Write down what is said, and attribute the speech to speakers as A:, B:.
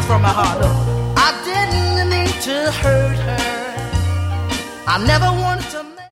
A: from my heart. Look, I didn't mean to hurt her. I never wanted to.